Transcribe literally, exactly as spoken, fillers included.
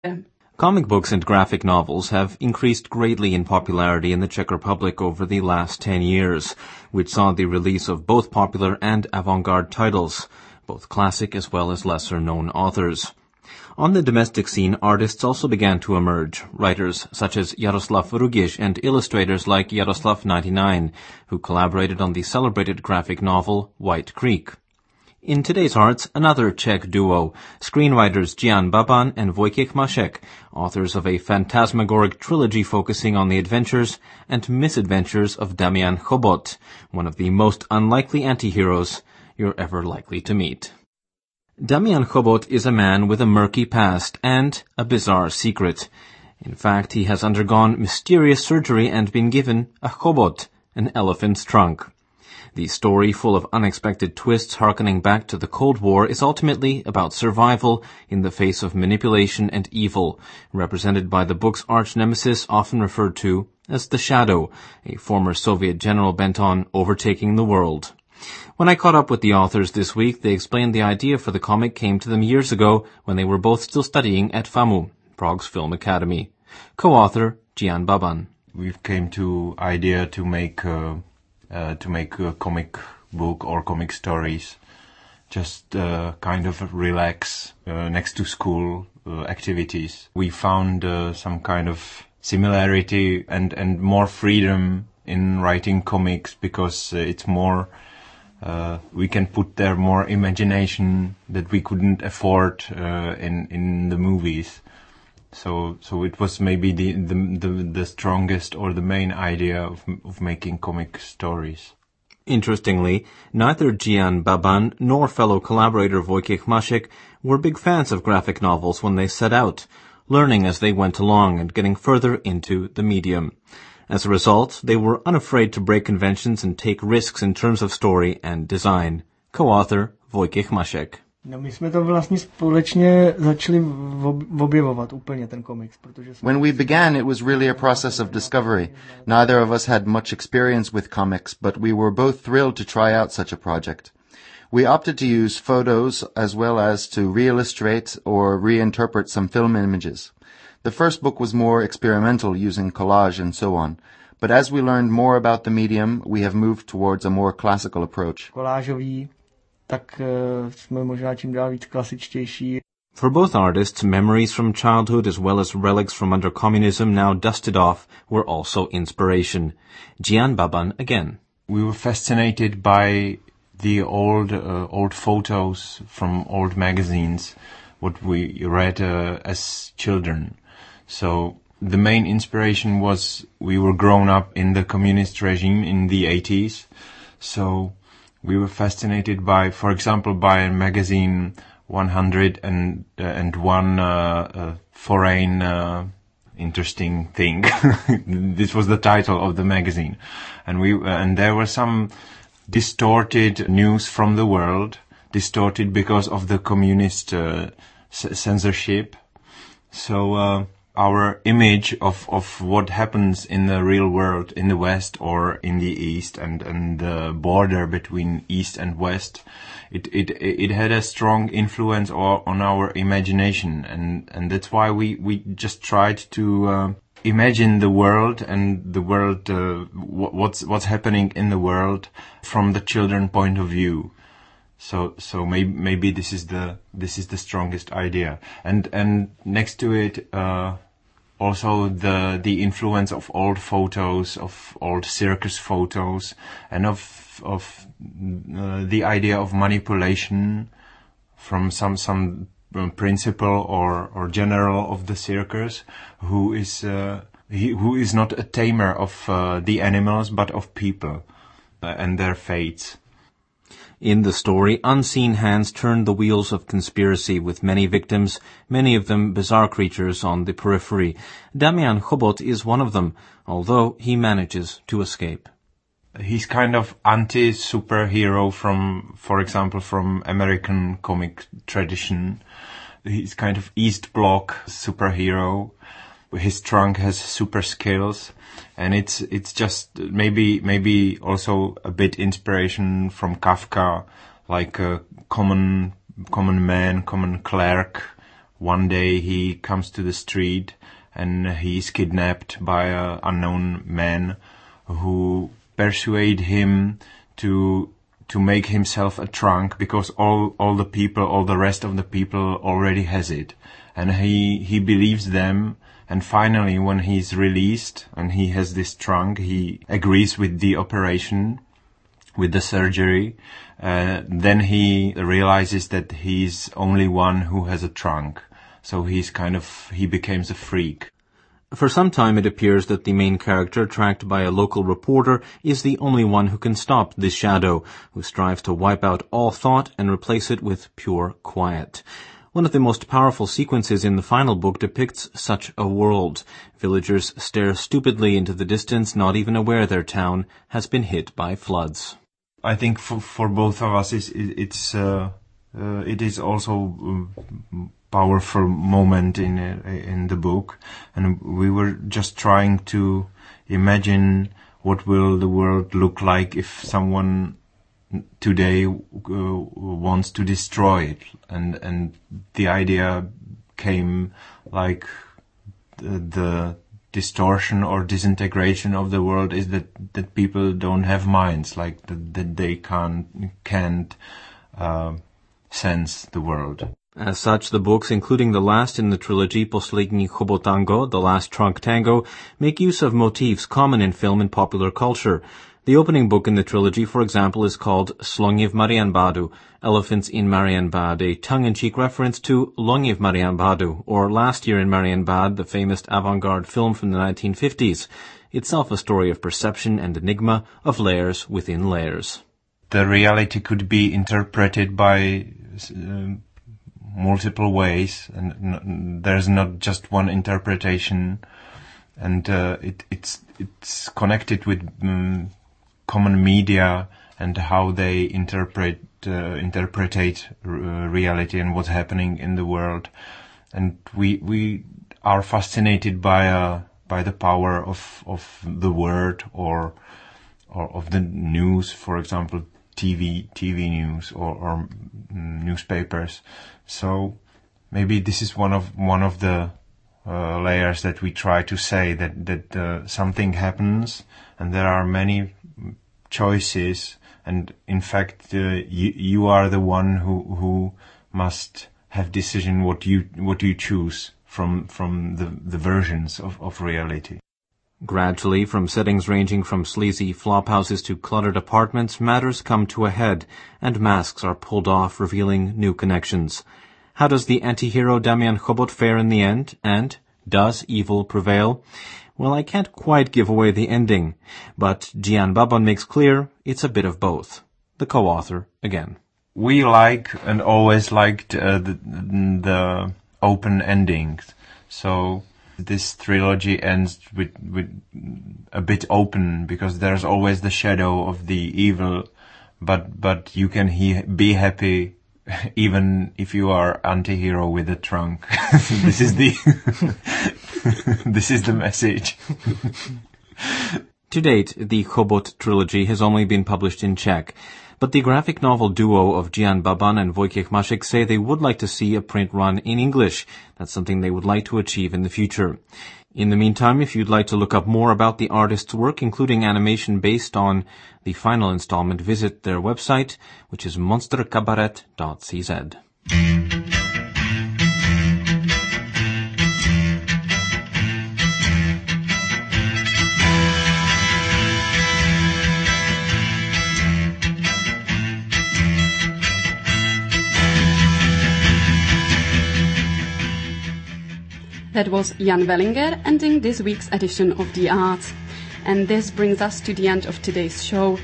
Comic books and graphic novels have increased greatly in popularity in the Czech Republic over the last ten years, which saw the release of both popular and avant-garde titles, both classic as well as lesser-known authors. On the domestic scene, artists also began to emerge, writers such as Jaroslav Rugiš and illustrators like Jaroslav ninety-nine, who collaborated on the celebrated graphic novel White Creek. In today's Arts, another Czech duo, screenwriters Jan Baban and Vojtěch Mašek, authors of a phantasmagoric trilogy focusing on the adventures and misadventures of Damian Chobot, one of the most unlikely anti-heroes you're ever likely to meet. Damian Chobot is a man with a murky past and a bizarre secret. In fact, he has undergone mysterious surgery and been given a chobot, an elephant's trunk. The story, full of unexpected twists harkening back to the Cold War, is ultimately about survival in the face of manipulation and evil, represented by the book's arch-nemesis often referred to as the Shadow, a former Soviet general bent on overtaking the world. When I caught up with the authors this week, they explained the idea for the comic came to them years ago when they were both still studying at FAMU, Prague's Film Academy. Co-author Jan Baban. We came to idea to make... Uh... Uh, to make a comic book or comic stories, just uh, kind of relax uh, next to school uh, activities. We found uh, some kind of similarity and, and more freedom in writing comics because uh, it's more, uh, we can put there more imagination that we couldn't afford uh, in, in the movies. So, so it was maybe the, the, the, the strongest or the main idea of, of making comic stories. Interestingly, neither Jan Baban nor fellow collaborator Vojtěch Mašek were big fans of graphic novels when they set out, learning as they went along and getting further into the medium. As a result, they were unafraid to break conventions and take risks in terms of story and design. Co-author Vojtěch Mašek. No, my jsme to vlastně společně začali objevovat úplně ten komiks, protože When we began, it was really a process of discovery. Neither of us had much experience with comics, but we were both thrilled to try out such a project. We opted to use photos as well as to re-illustrate or reinterpret some film images. The first book was more experimental, using collage and so on. But as we learned more about the medium, we have moved towards a more classical approach. Kolážový, tak jsme možná čím dál víc klasičtější. For both artists, memories from childhood as well as relics from under communism now dusted off were also inspiration. Jan Baban again. We were fascinated by the old uh, old photos from old magazines, what we read uh, as children. So the main inspiration was we were grown up in the communist regime in the eighties. So we were fascinated by, for example, by a magazine one hundred one uh, uh, foreign uh, interesting thing. This was the title of the magazine, and we uh, and there were some distorted news from the world, distorted because of the communist uh, c- censorship. So uh, our image of, of what happens in the real world, in the West or in the East, and, and the border between East and West, it, it, it had a strong influence on our imagination. And, and that's why we, we just tried to uh, imagine the world and the world, uh, what's, what's happening in the world from the children point of view. So, so maybe, maybe this is the, this is the strongest idea. And, and next to it, uh, also the, the influence of old photos, of old circus photos, and of, of, uh, the idea of manipulation from some, some principal or, or general of the circus who is, uh, he, who is not a tamer of, uh, the animals, but of people, uh, and their fates. In the story, unseen hands turn the wheels of conspiracy with many victims, many of them bizarre creatures on the periphery. Damian Chobot is one of them, although he manages to escape. He's kind of anti-superhero from, for example, from American comic tradition. He's kind of East Bloc superhero. His trunk has super skills. And it's it's just maybe maybe also a bit inspiration from Kafka, like a common common man, common clerk, one day he comes to the street and he's kidnapped by an unknown man who persuade him to to make himself a trunk because all all the people, all the rest of the people already has it. And he, he believes them, and finally when he's released and he has this trunk, he agrees with the operation, with the surgery. Uh, then he realizes that he's only one who has a trunk. So he's kind of, he becomes a freak. For some time it appears that the main character, tracked by a local reporter, is the only one who can stop this shadow, who strives to wipe out all thought and replace it with pure quiet. One of the most powerful sequences in the final book depicts such a world. Villagers stare stupidly into the distance, not even aware their town has been hit by floods. I think for, for both of us, it's, it's uh, uh, it is also uh, powerful moment in uh, in the book, and we were just trying to imagine what will the world look like if someone today uh, wants to destroy it, and and the idea came like the, the distortion or disintegration of the world is that that people don't have minds, like that, that they can't can't uh, sense the world. As such, the books, including the last in the trilogy, Poslední chobotango, The Last Trunk Tango, make use of motifs common in film and popular culture. The opening book in the trilogy, for example, is called Sloni v Marienbadu, Elephants in Marienbad, a tongue-in-cheek reference to Loni v Marienbadu, or Last Year in Marienbad, the famous avant-garde film from the nineteen fifties, itself a story of perception and enigma, of layers within layers. The reality could be interpreted by uh, multiple ways, and n- there's not just one interpretation, and uh, it, it's it's connected with um, common media and how they interpret uh, interpretate uh, reality and what's happening in the world, and we we are fascinated by uh, by the power of of the word or or of the news, for example, T V T V news or, or mm, newspapers. So maybe this is one of one of the uh, layers that we try to say, that that uh, something happens and there are many choices, and in fact uh, you you are the one who who must have decision what you what you choose from from the the versions of of reality. Gradually, from settings ranging from sleazy flophouses to cluttered apartments, matters come to a head, and masks are pulled off, revealing new connections. How does the anti-hero Damian Chobot fare in the end? And does evil prevail? Well, I can't quite give away the ending, but Gian Babon makes clear it's a bit of both. The co-author again. We like and always liked uh, the, the open endings, so this trilogy ends with, with a bit open, because there's always the shadow of the evil, but but you can he- be happy even if you are anti-hero with a trunk. This is the this is the message. To date, the Chobot trilogy has only been published in Czech, but the graphic novel duo of Gian Babon and Wojciech Maszek say they would like to see a print run in English. That's something they would like to achieve in the future. In the meantime, if you'd like to look up more about the artist's work, including animation based on the final installment, visit their website, which is monster cabaret dot c z. That was Jan Wellinger ending this week's edition of The Arts. And this brings us to the end of today's show.